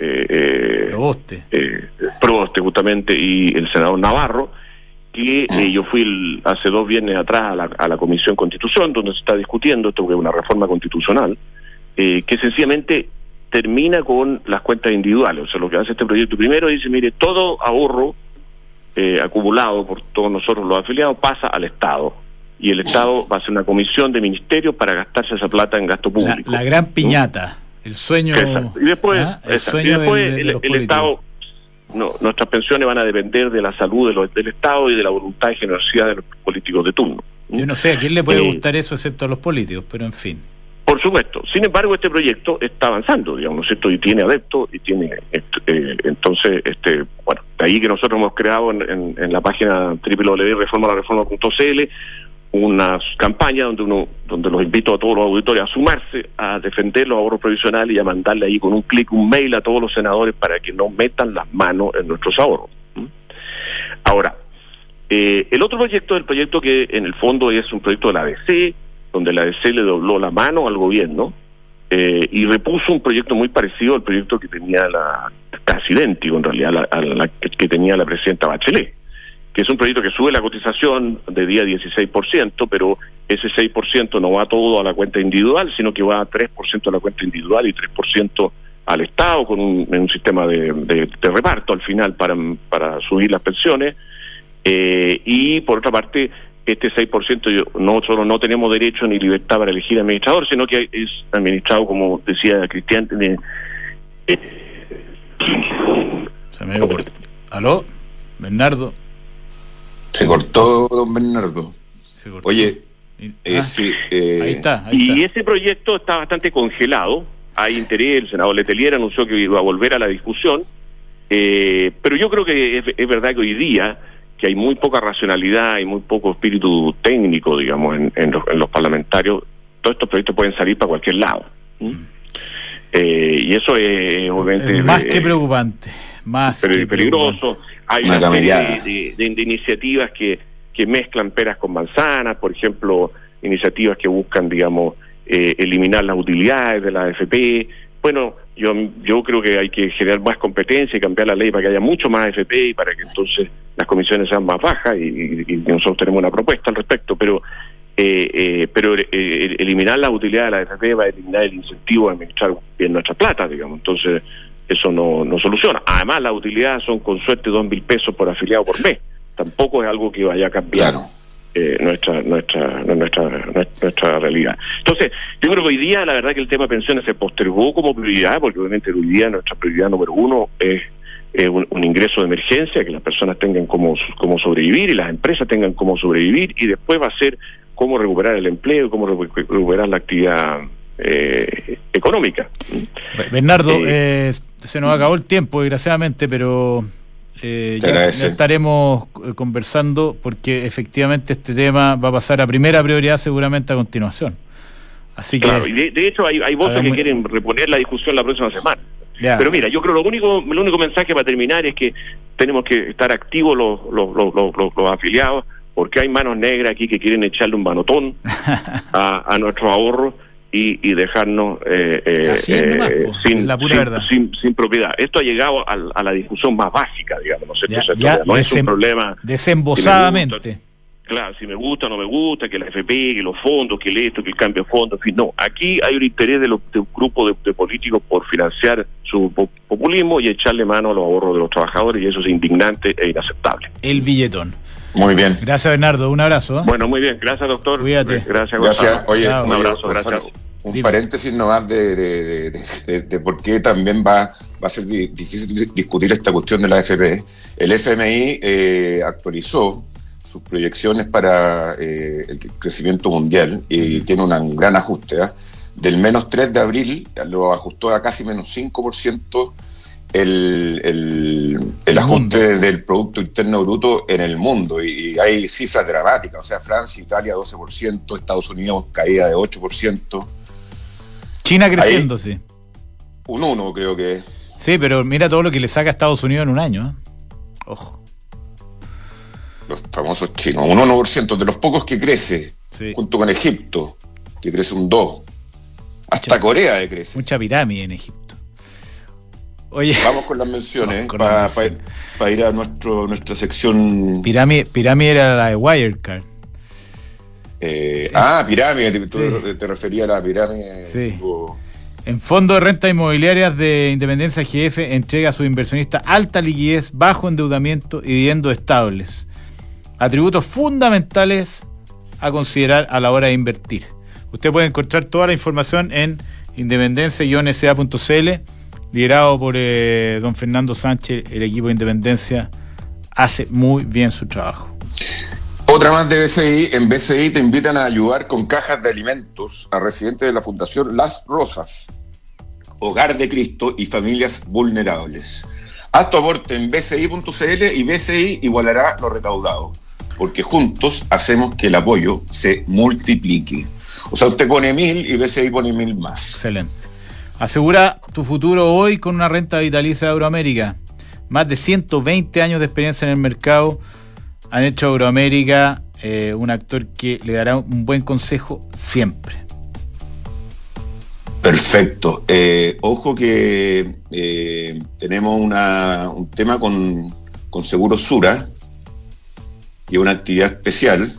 S4: Proboste justamente, y el senador Navarro, que yo fui hace 2 viernes atrás a la Comisión Constitución, donde se está discutiendo esto, que es una reforma constitucional, que sencillamente termina con las cuentas individuales. O sea, lo que hace este proyecto primero dice, mire, todo ahorro acumulado por todos nosotros los afiliados pasa al Estado, y el Estado va a hacer una comisión de ministerios para gastarse esa plata en gasto público.
S2: La gran piñata, el sueño.
S4: Exacto. Y después, el Estado, nuestras pensiones van a depender de la salud del Estado y de la voluntad y generosidad de los políticos de turno.
S2: Yo no sé a quién le puede gustar eso excepto a los políticos, pero en fin.
S4: Por supuesto. Sin embargo, este proyecto está avanzando, digamos, ¿no es cierto? Y tiene adeptos y tiene, entonces, de ahí que nosotros hemos creado en la página www.reformalareforma.cl una campaña donde los invito a todos los auditores a sumarse, a defender los ahorros provisionales y a mandarle ahí con un clic un mail a todos los senadores para que no metan las manos en nuestros ahorros. Ahora, el otro proyecto es el proyecto que en el fondo es un proyecto de la ADC, donde la ADC le dobló la mano al gobierno y repuso un proyecto muy parecido al proyecto que tenía casi idéntico en realidad a que tenía la presidenta Bachelet, que es un proyecto que sube la cotización de día 16%, pero ese 6% no va todo a la cuenta individual, sino que va a 3% a la cuenta individual y 3% al Estado, con un sistema de reparto al final para subir las pensiones. Y por otra parte, este 6% nosotros no tenemos derecho ni libertad para elegir administrador, sino que es administrado, como decía Cristian.
S2: Se me dio por... ¿Aló? Bernardo.
S3: Se cortó, don Bernardo. Oye,
S2: sí, ahí está.
S4: Y ese proyecto está bastante congelado. Hay interés, el senador Letelier anunció que iba a volver a la discusión, pero yo creo que es verdad que hoy día que hay muy poca racionalidad y muy poco espíritu técnico, digamos, en los parlamentarios. Todos estos proyectos pueden salir para cualquier lado. Y eso es obviamente
S2: más que preocupante,
S4: peligroso. Hay una serie de iniciativas que mezclan peras con manzanas, por ejemplo, iniciativas que buscan, digamos, eliminar las utilidades de la AFP. Bueno, yo creo que hay que generar más competencia y cambiar la ley para que haya mucho más AFP y para que entonces las comisiones sean más bajas, y nosotros tenemos una propuesta al respecto, pero eliminar la utilidad de la AFP va a eliminar el incentivo a administrar bien nuestra plata, digamos. Entonces eso no soluciona. Además, las utilidades son con suerte 2.000 pesos por afiliado por mes. Tampoco es algo que vaya a cambiar nuestra realidad. Entonces, yo creo que hoy día la verdad que el tema de pensiones se postergó como prioridad, porque obviamente hoy día nuestra prioridad número uno es un ingreso de emergencia, que las personas tengan cómo sobrevivir y las empresas tengan cómo sobrevivir, y después va a ser cómo recuperar el empleo, cómo recuperar la actividad económica.
S2: Bernardo, se nos acabó el tiempo, desgraciadamente, pero ya estaremos conversando, porque efectivamente este tema va a pasar a primera prioridad seguramente a continuación. Así
S4: claro,
S2: que
S4: y de hecho hay voces que quieren reponer la discusión la próxima semana. Ya. Pero mira, yo creo el único mensaje para terminar es que tenemos que estar activos los afiliados, porque hay manos negras aquí que quieren echarle un manotón a nuestros ahorros, y dejarnos
S2: sin la pura verdad.
S4: Sin propiedad. Esto ha llegado a la discusión más básica, digamos, ¿no es cierto? No es un problema
S2: desembosadamente.
S4: Claro, si me gusta o no me gusta, que la FP, que los fondos, que esto, que el cambio de fondos, en fin, no. Aquí hay un interés de un grupo de políticos por financiar su populismo y echarle mano a los ahorros de los trabajadores, y eso es indignante e inaceptable.
S2: El billetón.
S3: Muy bien.
S2: Gracias, Bernardo. Un abrazo.
S4: Bueno, muy bien. Gracias, doctor.
S2: Cuídate.
S4: Gracias, Gonzalo.
S3: Oye,
S4: un abrazo.
S3: Gonzalo,
S4: gracias.
S3: Un paréntesis nomás de por qué también va a ser difícil discutir esta cuestión de la AFP. El FMI actualizó sus proyecciones para el crecimiento mundial y tiene un gran ajuste. Del menos 3 de abril lo ajustó a casi menos 5% el ajuste del Producto Interno Bruto en el mundo, y hay cifras dramáticas. O sea, Francia, Italia 12%, Estados Unidos caída de 8%.
S2: China creciendo, sí.
S3: Un 1 creo que es.
S2: Sí, pero mira todo lo que le saca a Estados Unidos en un año. Ojo.
S3: Los famosos chinos, un 1%, de los pocos que crece,
S2: sí,
S3: junto con Egipto, que crece un 2%. Hasta Corea crece.
S2: Mucha pirámide en Egipto. Oye,
S3: vamos con las menciones para ir a nuestra sección.
S2: Pirámide era la de Wirecard.
S3: Pirámide, tú
S2: sí,
S3: te referías a la pirámide.
S2: Sí.
S3: Tipo...
S2: En Fondo de Rentas Inmobiliarias de Independencia GF entrega a sus inversionistas alta liquidez, bajo endeudamiento y dividendos estables. Atributos fundamentales a considerar a la hora de invertir. Usted puede encontrar toda la información en independencia-sa.cl, liderado por don Fernando Sánchez. El equipo de Independencia hace muy bien su trabajo.
S3: Otra más de BCI. En BCI te invitan a ayudar con cajas de alimentos a residentes de la Fundación Las Rosas, Hogar de Cristo y familias vulnerables. Haz tu aporte en bci.cl y BCI igualará lo recaudado, porque juntos hacemos que el apoyo se multiplique. O sea, usted pone 1.000 y BCI pone 1.000 más.
S2: Excelente. Asegura tu futuro hoy con una renta vitalicia de Euroamérica. Más de 120 años de experiencia en el mercado han hecho a Euroamérica un actor que le dará un buen consejo siempre.
S3: Perfecto. Ojo que tenemos un tema con Seguros Sura, que es una actividad especial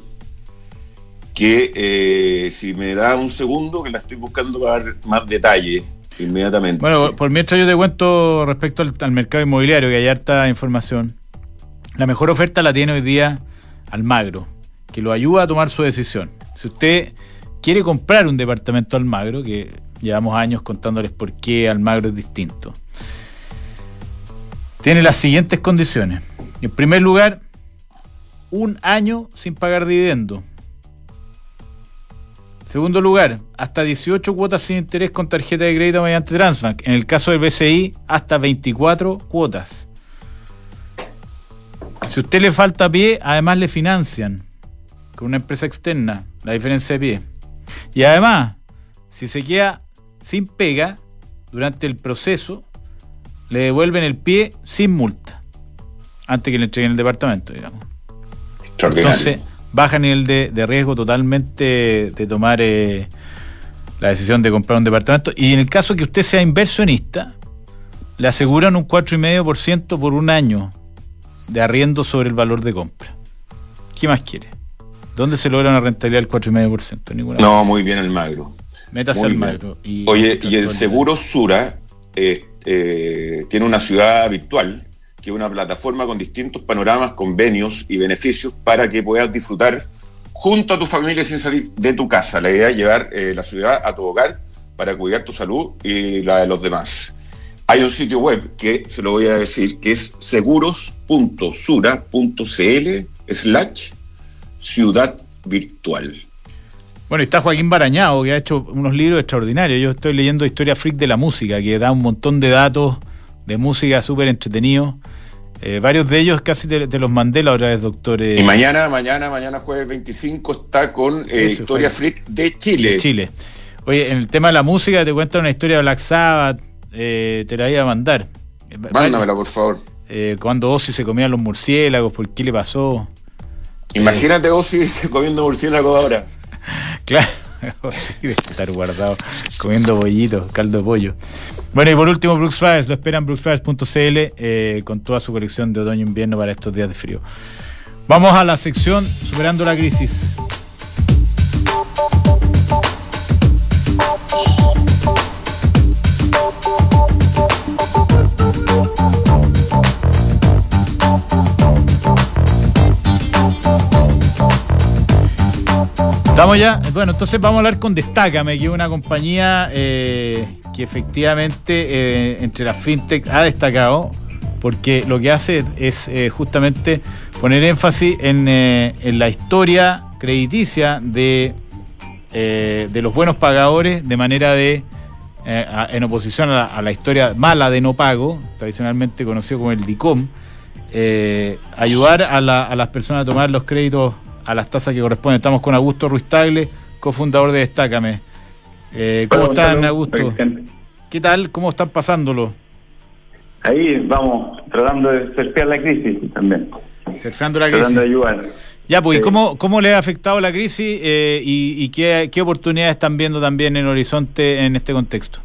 S3: que si me da un segundo, que la estoy buscando para dar más detalle inmediatamente.
S2: Bueno, por mientras yo te cuento respecto al mercado inmobiliario, que hay harta información. La mejor oferta la tiene hoy día Almagro, que lo ayuda a tomar su decisión. Si usted quiere comprar un departamento Almagro, que llevamos años contándoles por qué Almagro es distinto, tiene las siguientes condiciones. En primer lugar, 1 año sin pagar dividendo. Segundo lugar, hasta 18 cuotas sin interés con tarjeta de crédito mediante Transbank. En el caso del BCI, hasta 24 cuotas. Si a usted le falta pie, además le financian con una empresa externa la diferencia de pie. Y además, si se queda sin pega durante el proceso, le devuelven el pie sin multa antes que le entreguen el departamento, digamos. Entonces baja nivel de riesgo totalmente de tomar la decisión de comprar un departamento. Y en el caso que usted sea inversionista, le aseguran un 4,5% por 1 año de arriendo sobre el valor de compra. ¿Qué más quiere? ¿Dónde se logra una rentabilidad del 4,5%? Ninguna.
S3: No, muy bien Almagro.
S2: Métase Almagro.
S3: Oye, y el Seguro Sura tiene una ciudad virtual, que es una plataforma con distintos panoramas, convenios y beneficios para que puedas disfrutar junto a tu familia sin salir de tu casa. La idea es llevar la ciudad a tu hogar para cuidar tu salud y la de los demás. Hay un sitio web que se lo voy a decir, que es seguros.sura.cl/ciudad virtual.
S2: Bueno, y está Joaquín Barañao, que ha hecho unos libros extraordinarios. Yo estoy leyendo Historia Freak de la Música, que da un montón de datos de música súper entretenidos. Varios de ellos casi te los mandé la otra vez, doctor.
S3: Y mañana jueves 25 está con Historia Freak de Chile.
S2: Oye, en el tema de la música te cuento una historia de Black Sabbath, te la iba a mandar.
S3: Mándamela, por favor.
S2: Cuando Ozzy se comían los murciélagos, ¿por qué le pasó?
S3: Imagínate Ozzy comiendo murciélagos ahora.
S2: Claro, Estar guardado comiendo bollitos, caldo de pollo. Bueno, y por último, Brooks Brothers, lo esperan brooksbrothers.cl con toda su colección de otoño e invierno para estos días de frío. Vamos a la sección Superando la Crisis. ¿Estamos ya? Bueno, entonces vamos a hablar con Destácame, que es una compañía que efectivamente entre las fintech ha destacado, porque lo que hace es justamente poner énfasis en la historia crediticia de los buenos pagadores, de manera en oposición a la historia mala de no pago, tradicionalmente conocido como el DICOM, ayudar a las personas a tomar los créditos a las tasas que corresponden. Estamos con Augusto Ruiz Tagle, cofundador de Destácame. ¿Cómo están, Augusto? ¿Qué tal? ¿Cómo están pasándolo?
S5: Ahí vamos, tratando de surfear la crisis también.
S2: Surfeando la crisis.
S5: Tratando de ayudar.
S2: Ya, pues,
S5: sí.
S2: ¿y cómo le ha afectado la crisis y qué oportunidades están viendo también en Horizonte en este contexto?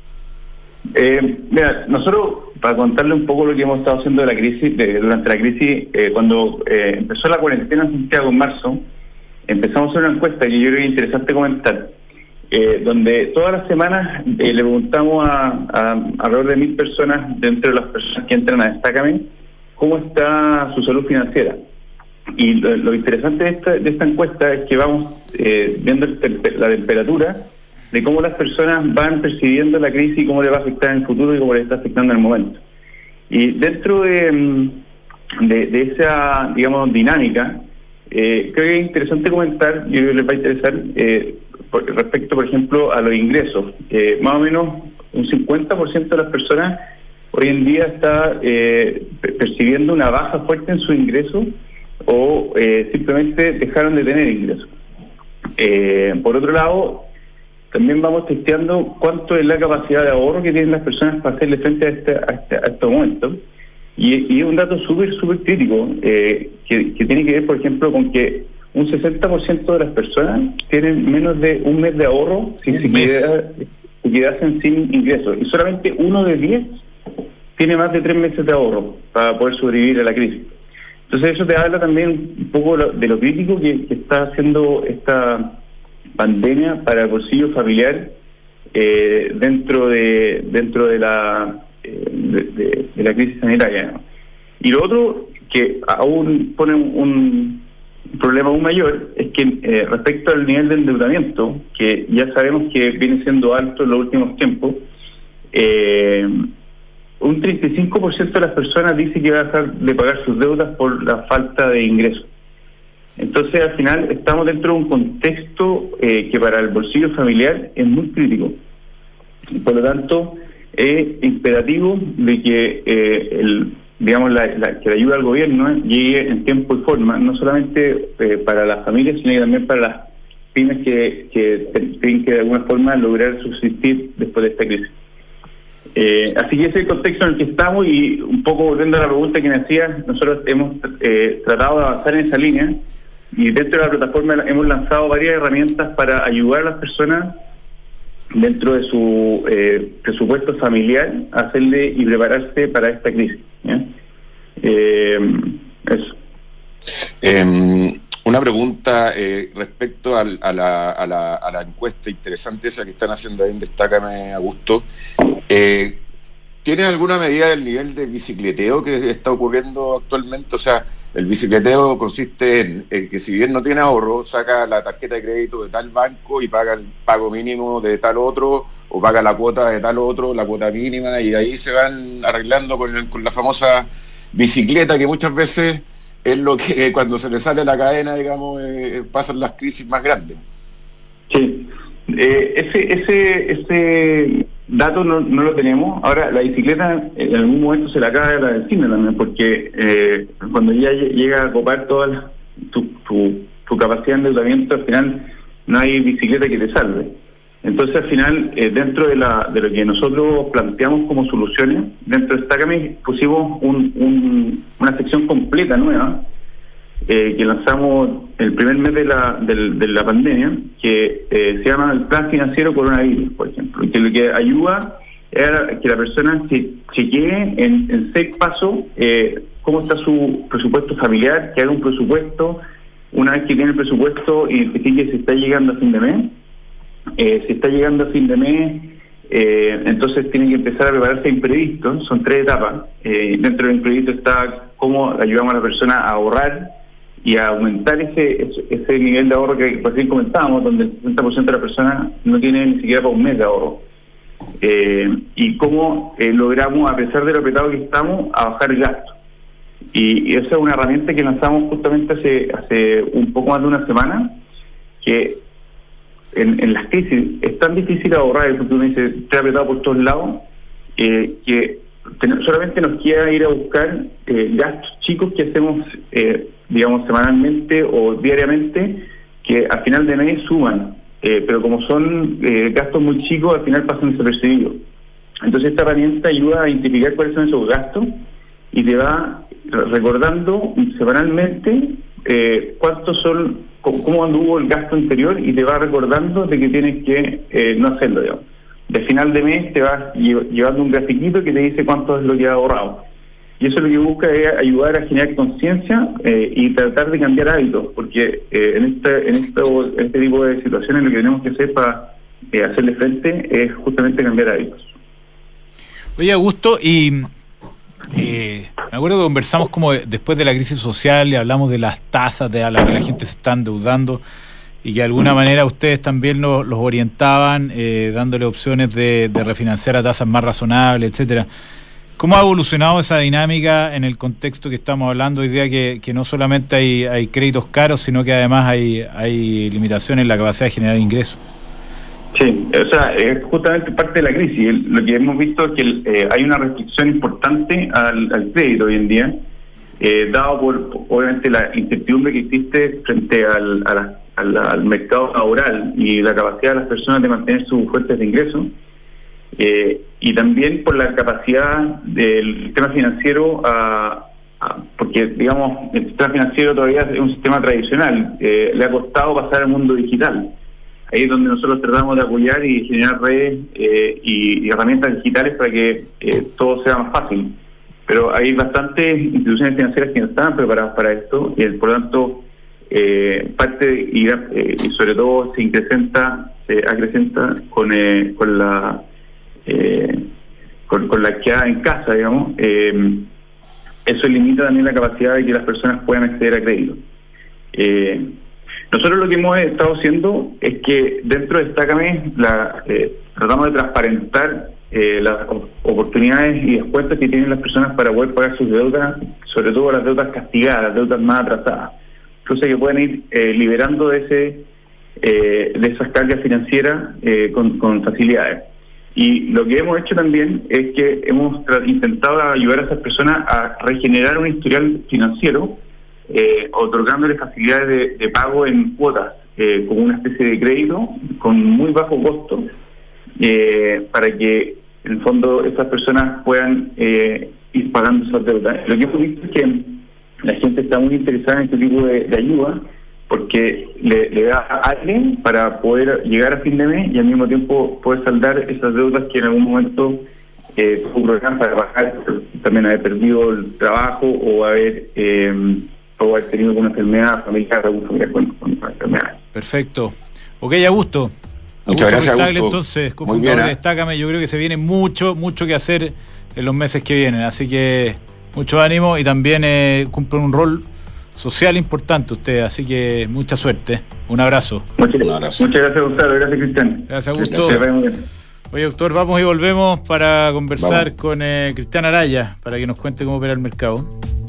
S5: Mira, nosotros, para contarle un poco lo que hemos estado haciendo de la crisis, durante la crisis, cuando empezó la cuarentena en Santiago en marzo, empezamos a hacer una encuesta que yo creo que es interesante comentar, donde todas las semanas le preguntamos a alrededor de 1.000 personas, dentro de las personas que entran a Destácame, cómo está su salud financiera. Y lo interesante de esta encuesta es que vamos viendo la temperatura de cómo las personas van percibiendo la crisis y cómo le va a afectar en el futuro y cómo le está afectando en el momento. Y dentro de esa, digamos, dinámica, creo que es interesante comentar, yo creo que les va a interesar, respecto, por ejemplo, a los ingresos. Más o menos un 50% de las personas hoy en día está percibiendo una baja fuerte en su ingreso o simplemente dejaron de tener ingresos. Por otro lado, también vamos testeando cuánto es la capacidad de ahorro que tienen las personas para hacerle frente a estos momentos. Y es un dato súper crítico que tiene que ver, por ejemplo, con que un 60% de las personas tienen menos de un mes de ahorro si se quedasen sin ingresos. Y solamente 1 de 10 tiene más de 3 meses de ahorro para poder sobrevivir a la crisis. Entonces eso te habla también un poco de lo crítico que está haciendo esta pandemia para el bolsillo familiar dentro de la crisis sanitaria, ¿no? Y lo otro que aún pone un problema aún mayor es que respecto al nivel de endeudamiento, que ya sabemos que viene siendo alto en los últimos tiempos, un 35% de las personas dice que va a dejar de pagar sus deudas por la falta de ingresos. Entonces, al final, estamos dentro de un contexto que para el bolsillo familiar es muy crítico. Y por lo tanto, es imperativo de que que la ayuda al gobierno llegue en tiempo y forma, no solamente para las familias, sino también para las pymes que tienen que de alguna forma lograr subsistir después de esta crisis. Así que ese es el contexto en el que estamos, y un poco volviendo a la pregunta que me hacías, nosotros hemos tratado de avanzar en esa línea, y dentro de la plataforma hemos lanzado varias herramientas para ayudar a las personas dentro de su presupuesto familiar a hacerle y prepararse para esta crisis. Eso.
S3: Una pregunta respecto a la encuesta interesante esa que están haciendo ahí en Destácame, Augusto. ¿Tienes alguna medida del nivel de bicicleteo que está ocurriendo actualmente? O sea, el bicicleteo consiste en que si bien no tiene ahorro, saca la tarjeta de crédito de tal banco y paga el pago mínimo de tal otro, o paga la cuota de tal otro, la cuota mínima, y ahí se van arreglando con la famosa bicicleta, que muchas veces es lo que cuando se le sale la cadena, digamos, pasan las crisis más grandes.
S5: Sí, ese dato no lo tenemos. Ahora, la bicicleta en algún momento se la acaba de la vecina también, porque cuando ya llega a copar toda tu capacidad de endeudamiento, al final no hay bicicleta que te salve. Entonces, al final, dentro de lo que nosotros planteamos como soluciones, dentro de Destácame pusimos una sección completa nueva, que lanzamos el primer mes de la pandemia, que se llama el Plan Financiero Coronavirus, por ejemplo, y que lo que ayuda es que la persona se chequee en 6 pasos cómo está su presupuesto familiar, que haga un presupuesto. Una vez que tiene el presupuesto, identifique si está llegando a fin de mes. Si está llegando a fin de mes, entonces tiene que empezar a prepararse a imprevistos. Son 3 etapas. Dentro del imprevisto está cómo ayudamos a la persona a ahorrar y a aumentar ese nivel de ahorro que recién comentábamos, donde el 60% de la persona no tiene ni siquiera para un mes de ahorro. Y cómo logramos, a pesar de lo apretado que estamos, a bajar el gasto. Y esa es una herramienta que lanzamos justamente hace un poco más de una semana, que en las crisis es tan difícil ahorrar, porque uno dice, está apretado por todos lados, que solamente nos queda ir a buscar gastos chicos que hacemos, digamos, semanalmente o diariamente, que al final de mes suman, pero como son gastos muy chicos, al final pasan desapercibidos. Entonces esta herramienta ayuda a identificar cuáles son esos gastos y te va recordando semanalmente cuántos son, cómo anduvo el gasto anterior, y te va recordando de que tienes que no hacerlo, digamos. De final de mes te vas llevando un grafiquito que te dice cuánto es lo que has ahorrado. Y eso lo que busca es ayudar a generar conciencia y tratar de cambiar hábitos, porque en este tipo de situaciones lo que tenemos que hacer para hacerle frente es justamente cambiar hábitos.
S2: Oye, Augusto, y me acuerdo que conversamos como después de la crisis social y hablamos de las tasas a las que la gente se está endeudando, y que de alguna manera ustedes también los orientaban, dándole opciones de refinanciar a tasas más razonables, etcétera. ¿Cómo ha evolucionado esa dinámica en el contexto que estamos hablando hoy día, que no solamente hay créditos caros, sino que además hay limitaciones en la capacidad de generar ingresos?
S5: Sí, o sea, es justamente parte de la crisis. Lo que hemos visto es que hay una restricción importante al crédito hoy en día, dado por, obviamente, la incertidumbre que existe frente al mercado laboral y la capacidad de las personas de mantener sus fuentes de ingresos, y también por la capacidad del sistema financiero, porque, digamos, el sistema financiero todavía es un sistema tradicional, le ha costado pasar al mundo digital. Ahí es donde nosotros tratamos de apoyar y generar redes y herramientas digitales para que todo sea más fácil. Pero hay bastantes instituciones financieras que no están preparadas para esto, y por lo tanto parte y sobre todo se acrecenta con la quedada en casa, digamos. Eso limita también la capacidad de que las personas puedan acceder a crédito. Nosotros lo que hemos estado haciendo es que dentro de Destácame tratamos de transparentar las oportunidades y descuentos que tienen las personas para poder pagar sus deudas, sobre todo las deudas castigadas, las deudas más atrasadas. Entonces que pueden ir liberando de esas cargas financieras con facilidades. Y lo que hemos hecho también es que hemos intentado ayudar a esas personas a regenerar un historial financiero, otorgándole facilidades de pago en cuotas, como una especie de crédito con muy bajo costo, para que en el fondo esas personas puedan ir pagando esas deudas. Lo que hemos visto es que la gente está muy interesada en este tipo de ayuda, porque le da aire para poder llegar a fin de mes y al mismo tiempo poder saldar esas deudas que en algún momento tuvo problemas para pagar, también haber perdido el trabajo o haber tenido alguna enfermedad familiar, algún familiar con enfermedad.
S2: Perfecto. Ok, Augusto.
S3: Muchas gracias,
S2: Augusto. Entonces, cofundador de Destácame, yo creo que se viene mucho que hacer en los meses que vienen, así que mucho ánimo, y también cumplen un rol social importante ustedes, así que mucha suerte. Un abrazo.
S5: Muchas gracias, Gustavo. Gracias, Cristian.
S2: Gracias, Augusto. Oye, doctor, vamos y volvemos para conversar con Cristian Araya, para que nos cuente cómo opera el mercado.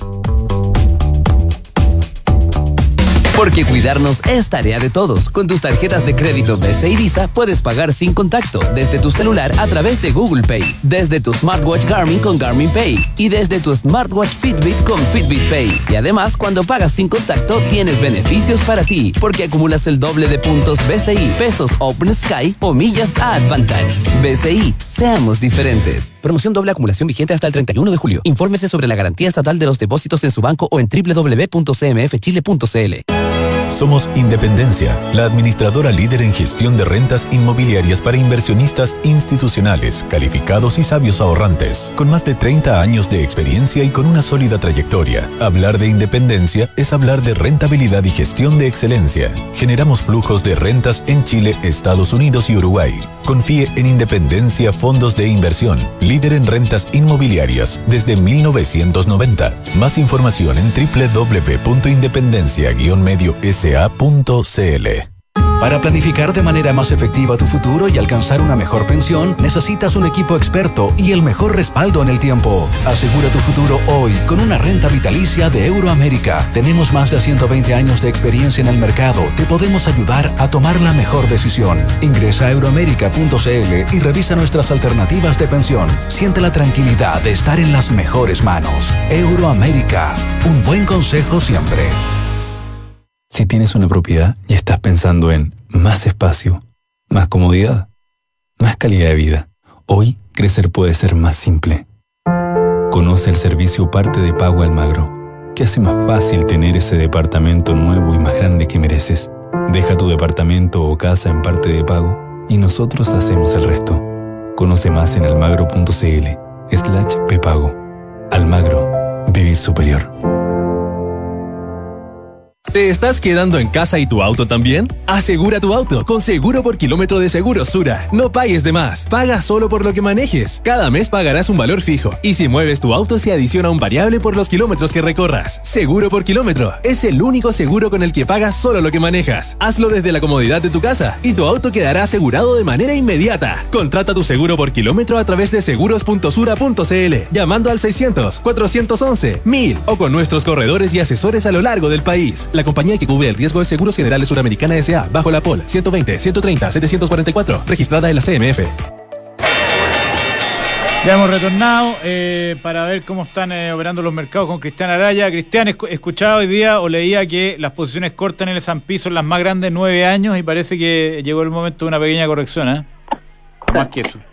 S6: Porque cuidarnos es tarea de todos. Con tus tarjetas de crédito BCI y Visa puedes pagar sin contacto, desde tu celular a través de Google Pay, desde tu smartwatch Garmin con Garmin Pay y desde tu smartwatch Fitbit con Fitbit Pay. Y además, cuando pagas sin contacto, tienes beneficios para ti, porque acumulas el doble de puntos BCI, pesos Open Sky o millas a Advantage. BCI, Seamos diferentes. Promoción doble acumulación vigente hasta el 31 de julio. Infórmese sobre la garantía estatal de los depósitos en su banco o en www.cmfchile.cl.
S7: Somos Independencia, la administradora líder en gestión de rentas inmobiliarias para inversionistas institucionales, calificados y sabios ahorrantes, con más de 30 años de experiencia y con una sólida trayectoria. Hablar de independencia es hablar de rentabilidad y gestión de excelencia. Generamos flujos de rentas en Chile, Estados Unidos y Uruguay. Confíe en Independencia Fondos de Inversión, líder en rentas inmobiliarias desde 1990. Más información en www.independencia-medio-sa.cl.
S8: Para planificar de manera más efectiva tu futuro y alcanzar una mejor pensión, necesitas un equipo experto y el mejor respaldo en el tiempo. Asegura tu futuro hoy con una renta vitalicia de Euroamérica. Tenemos más de 120 años de experiencia en el mercado. Te podemos ayudar a tomar la mejor decisión. Ingresa a euroamerica.cl y revisa nuestras alternativas de pensión. Siente la tranquilidad de estar en las mejores manos. Euroamérica. Un buen consejo siempre.
S9: Si tienes una propiedad y estás pensando en más espacio, más comodidad, más calidad de vida, hoy crecer puede ser más simple. Conoce el servicio Parte de Pago Almagro, que hace más fácil tener ese departamento nuevo y más grande que mereces. Deja tu departamento o casa en Parte de Pago y nosotros hacemos el resto. Conoce más en almagro.cl/pepago. Almagro, vivir superior.
S10: ¿Te estás quedando en casa y tu auto también? Asegura tu auto con Seguro por Kilómetro de Seguros Sura. No pagues de más, paga solo por lo que manejes. Cada mes pagarás un valor fijo y si mueves tu auto se adiciona un variable por los kilómetros que recorras. Seguro por Kilómetro es el único seguro con el que pagas solo lo que manejas. Hazlo desde la comodidad de tu casa y tu auto quedará asegurado de manera inmediata. Contrata tu seguro por kilómetro a través de seguros.sura.cl llamando al 600-411-1000 o con nuestros corredores y asesores a lo largo del país. La compañía que cubre el riesgo es Seguros Generales Suramericana S.A. bajo la POL 120-130-744, registrada en la CMF.
S2: Ya hemos retornado para ver cómo están operando los mercados con Cristian Araya. Cristian, escuchaba hoy día o leía que las posiciones cortas en el S&P son las más grandes en 9 años y parece que llegó el momento de una pequeña corrección, ¿eh? Más que eso.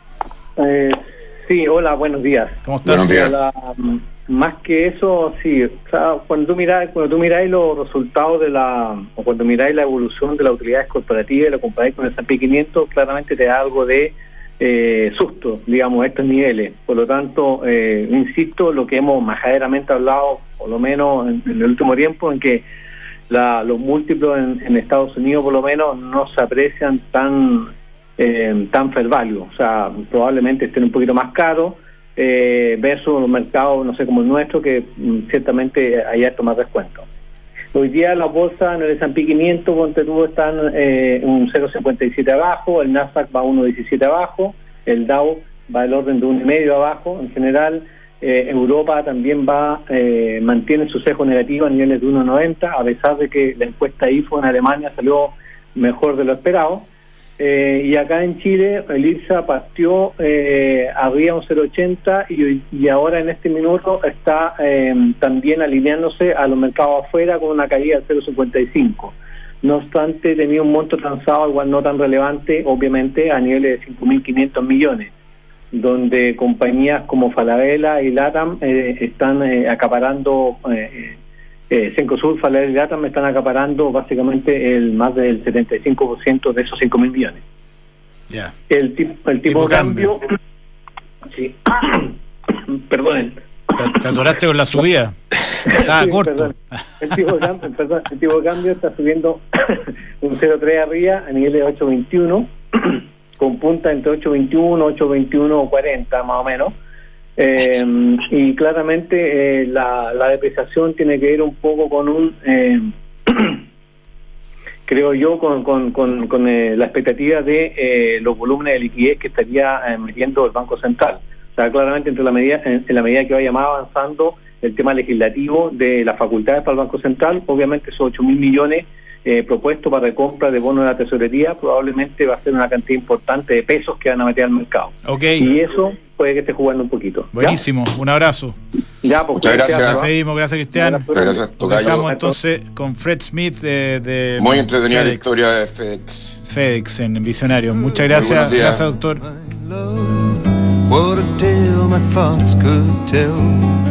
S11: Sí, hola, buenos días.
S2: ¿Cómo estás?
S3: Buenos días.
S11: Más que eso, sí, o sea, cuando tú miráis los resultados o cuando miráis la evolución de las utilidades corporativas y lo comparáis con el S&P 500, claramente te da algo de susto, digamos, a estos niveles. Por lo tanto, insisto, lo que hemos majaderamente hablado, por lo menos en el último tiempo, en que los múltiplos en Estados Unidos, por lo menos, no se aprecian tan fair value, o sea, probablemente estén un poquito más caros, versus los mercados, no sé, como el nuestro, que ciertamente hay harto más descuento. Hoy día las bolsas en el S&P 500, ponte tú, están un 0,57 abajo, el Nasdaq va 1,17 abajo, el Dow va del orden de 1,5 abajo. En general, Europa también mantiene su sesgo negativo a niveles de 1,90, a pesar de que la encuesta IFO en Alemania salió mejor de lo esperado. Y acá en Chile el IPSA partió arriba un 0,80 y ahora en este minuto está también alineándose a los mercados afuera con una caída del 0,55. No obstante, tenía un monto transado igual no tan relevante, obviamente, a niveles de 5.500 millones, donde compañías como Falabella y LATAM están acaparando... Cencosud, Falabella y LATAM me están acaparando básicamente más del 75% de esos 5.000 millones.
S2: Yeah.
S11: El tipo de cambio. Sí. Perdonen.
S2: ¿Te atoraste con la subida? Estaba
S11: sí,
S2: corto.
S11: Perdón. El tipo de cambio está subiendo un 0,3 arriba a nivel de 8.21, con punta entre 8.21, 8.21.40 más o menos. Y claramente la depreciación tiene que ver un poco con creo yo, con la expectativa de los volúmenes de liquidez que estaría metiendo el Banco Central. O sea, claramente en la medida que vaya más avanzando el tema legislativo de las facultades para el Banco Central, obviamente esos 8.000 millones propuestos para recompra de bonos de la tesorería probablemente va a ser una cantidad importante de pesos que van a meter al mercado.
S2: Okay.
S11: Y eso puede que esté jugando un poquito.
S2: Buenísimo, ¿ya? Un abrazo.
S11: Ya, pues,
S3: muchas gracias.
S2: Nos despedimos, gracias Cristian.
S3: Gracias, tocayo.
S2: Estamos entonces con Fred Smith de
S3: muy entretenida
S2: FedEx.
S3: La historia de FedEx
S2: en Visionario. Muchas gracias, gracias doctor.
S1: what a tale my thoughts could tell.